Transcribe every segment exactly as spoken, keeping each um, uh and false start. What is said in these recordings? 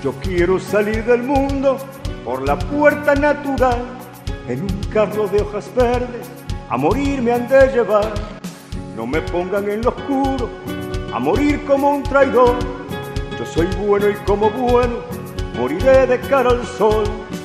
Yo quiero salir del mundo por la puerta natural, en un carro de hojas verdes, a morir me han de llevar. No me pongan en lo oscuro, a morir como un traidor. Yo soy bueno y como bueno, moriré de cara al sol.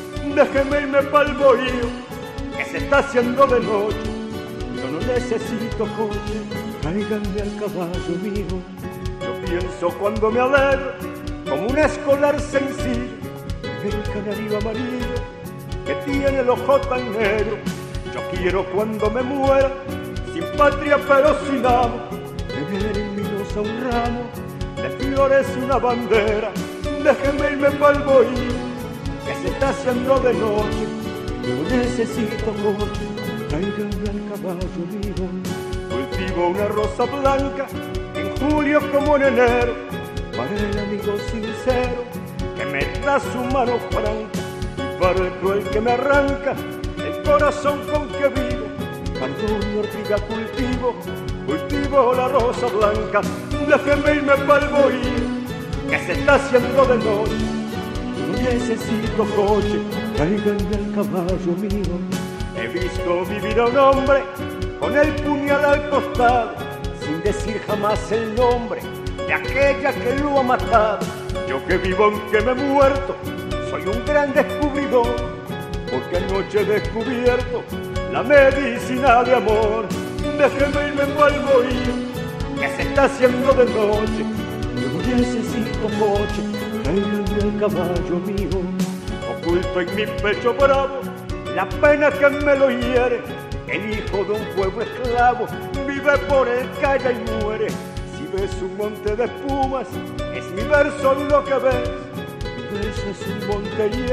Déjeme irme pa'l bohío, que se está haciendo de noche. Yo no necesito coche, tráiganme al caballo mío. Yo pienso cuando me alegro, como un escolar sencillo, en el canario amarillo que tiene el ojo tan negro. Yo quiero cuando me muera, sin patria pero sin amo, tener en mi losa un ramo de flores y una bandera. Déjeme irme pa'l bohío, que se está haciendo de noche. Yo necesito coche, tráiganme al caballo mío. Cultivo una rosa blanca en julio como en enero, para el amigo sincero que me da su mano franca, y para el cruel que me arranca el corazón con que vivo. Carbón y ortiga cultivo, cultivo la rosa blanca. Déjeme irme pa'l bohío, que se está haciendo de noche. Yo no necesito coche, tráiganme al caballo mío. He visto vivir a un hombre con el puñal al costado, sin decir jamás el nombre de aquella que lo ha matado. Yo que vivo aunque me he muerto, soy un gran descubridor, porque anoche he descubierto la medicina de amor. Déjeme irme pa'l bohío, que se está haciendo de noche. Yo no necesito coche, tráiganme al caballo mío. Oculto en mi pecho bravo la pena que me lo hiere. El hijo de un pueblo esclavo vive por el calle y muere. Si ves un monte de espumas, es mi verso lo que ves. Mi verso es un monte y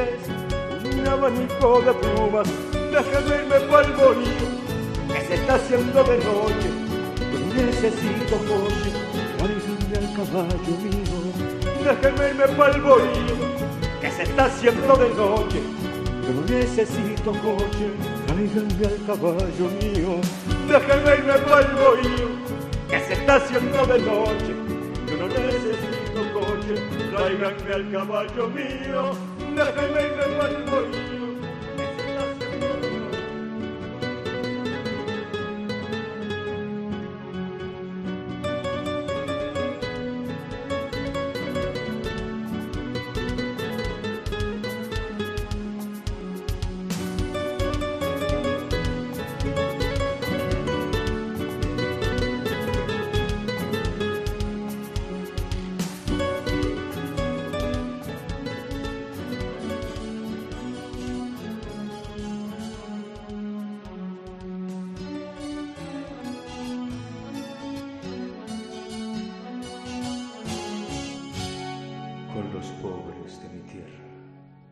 es un abanico de plumas. Déjame irme pa'l bohío, que se está haciendo de noche. Yo no necesito coche, tráiganme al caballo mío. Déjeme irme pa'l bohío, que se está haciendo de noche. Yo no necesito coche, tráiganme al caballo mío. Déjeme irme pa'l bohío, que se está haciendo de noche. Yo no necesito coche, tráiganme al caballo mío. Déjeme irme pa'l bohío.